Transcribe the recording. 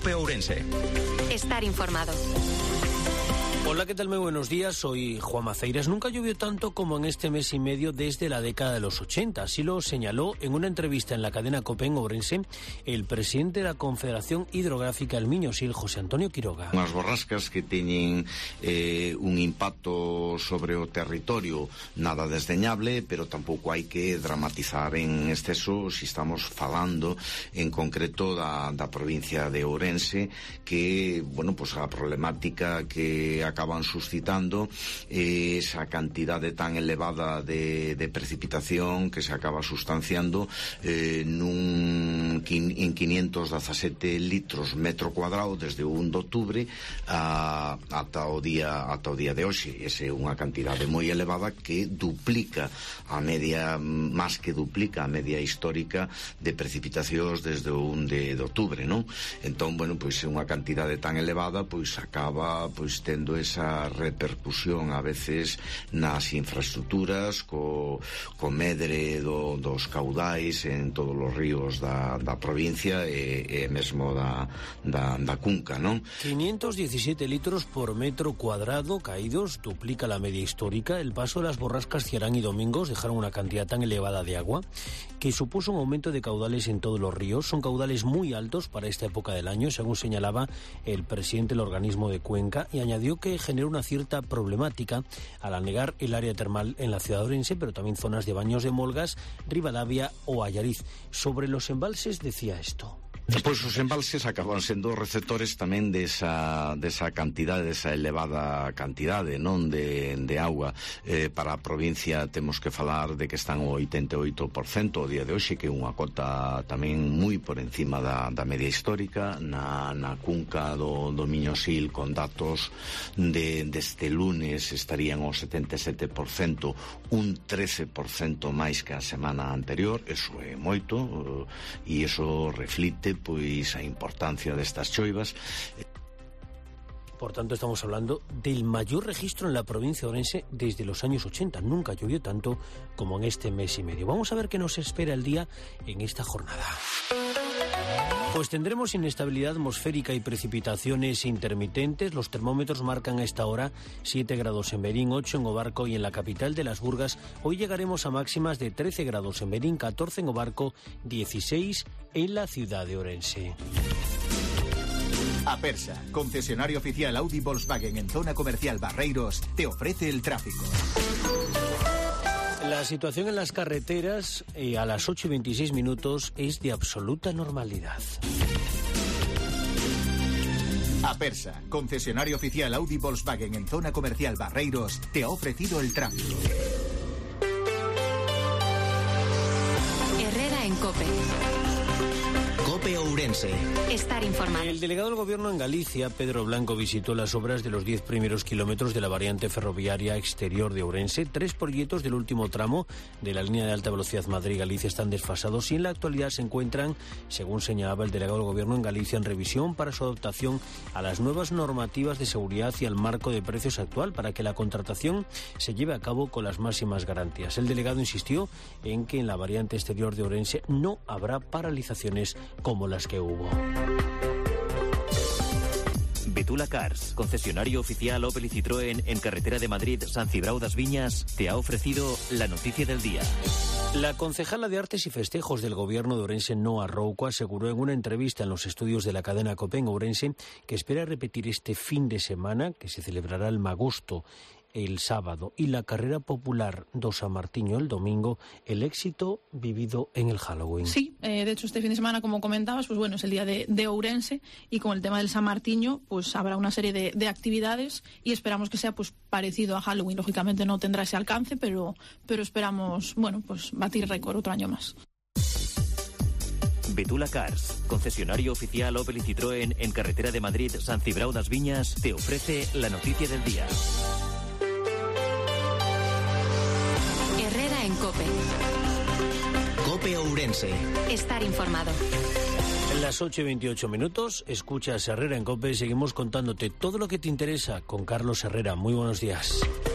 COPE Ourense. Estar informado. Hola, ¿qué tal? Muy buenos días, soy Juan Maceiras. Nunca llovió tanto como en este mes y medio desde la década de los 80. Así lo señaló en una entrevista en la cadena COPE en Ourense el presidente de la Confederación Hidrográfica El Miño-Sil, José Antonio Quiroga. Unhas borrascas que teñen un impacto sobre o territorio nada desdeñable, pero tampouco hai que dramatizar en exceso se estamos falando en concreto da provincia de Ourense, que, bueno, pues a problemática que acaban suscitando esa cantidade tan elevada de precipitación que se acaba sustanciando en 517 litros metro cuadrado desde o 1 de outubro ata o día de hoxe. Esa é unha cantidade moi elevada que duplica a media, máis que duplica a media histórica de precipitacións desde o 1 de outubro, non? Entón, bueno, pois é unha cantidade tan elevada, pois acaba pois tendo esa repercusión a veces nas infraestructuras co medre dos caudais en todos os ríos da provincia e mesmo da cunca, non? 517 litros por metro cuadrado caídos, duplica la media histórica. El paso de las borrascas Ciarán y Domingos dejaron una cantidad tan elevada de agua que supuso un aumento de caudales en todos los ríos. Son caudales muy altos para esta época del año, según señalaba el presidente del organismo de Cuenca, y añadió que generó una cierta problemática al anegar el área termal en la ciudad de Ourense, pero también zonas de Baños de Molgas, Ribadavia o Allariz. Sobre los embalses decía esto. Pois os embalses acaban sendo receptores tamén desa cantidade, desa elevada cantidade, non, de auga. Para a provincia temos que falar de que están o 88% o día de hoxe, que é unha cota tamén moi por encima da media histórica. Na cunca do Miño-Sil, con datos deste lunes, estarían o 77%, un 13% máis que a semana anterior. Eso é moito, e iso reflite pois a importancia destas choivas. Por tanto, estamos hablando del mayor registro en la provincia de Ourense desde los años 80. Nunca llovió tanto como en este mes y medio. Vamos a ver qué nos espera el día en esta jornada. Pues tendremos inestabilidad atmosférica y precipitaciones intermitentes. Los termómetros marcan a esta hora 7 grados en Berín, 8 en Obarco y en la capital de Las Burgas. Hoy llegaremos a máximas de 13 grados en Berín, 14 en Obarco, 16 en la ciudad de Ourense. Apersa, concesionario oficial Audi Volkswagen en zona comercial Barreiros, te ofrece el tráfico. La situación en las carreteras a las 8:26 es de absoluta normalidad. Apersa, concesionario oficial Audi Volkswagen en zona comercial Barreiros, te ha ofrecido el tráfico. Herrera en COPE. COPE Ourense. Estar informado. El delegado del Gobierno en Galicia, Pedro Blanco, visitó las obras de los 10 primeros kilómetros de la variante ferroviaria exterior de Ourense. 3 proyectos del último tramo de la línea de alta velocidad Madrid-Galicia están desfasados y en la actualidad se encuentran, según señalaba el delegado del Gobierno en Galicia, en revisión para su adaptación a las nuevas normativas de seguridad y al marco de precios actual para que la contratación se lleve a cabo con las máximas garantías. El delegado insistió en que en la variante exterior de Ourense no habrá paralizaciones como las que hubo. Betula Cars, concesionario oficial Opel y Citroën en carretera de Madrid, San Cibrao das Viñas, te ha ofrecido la noticia del día. La concejala de Artes y Festejos del Gobierno de Ourense, Noa Rouco, aseguró en una entrevista en los estudios de la cadena COPE en Ourense que espera repetir este fin de semana, que se celebrará el Magosto el sábado, y la carrera popular do San Martiño el domingo, el éxito vivido en el Halloween. Sí, de hecho este fin de semana, como comentabas, pues bueno, es el día de Ourense, y con el tema del San Martiño, pues habrá una serie de actividades y esperamos que sea pues parecido a Halloween. Lógicamente no tendrá ese alcance, pero esperamos, bueno, pues batir récord otro año más. Betula Cars, concesionario oficial Opel y Citroën en carretera de Madrid, San Cibrao das Viñas, te ofrece la noticia del día. Herrera en COPE. COPE Ourense. Estar informado. En las 8:28, escuchas Herrera en COPE. Seguimos contándote todo lo que te interesa con Carlos Herrera. Muy buenos días.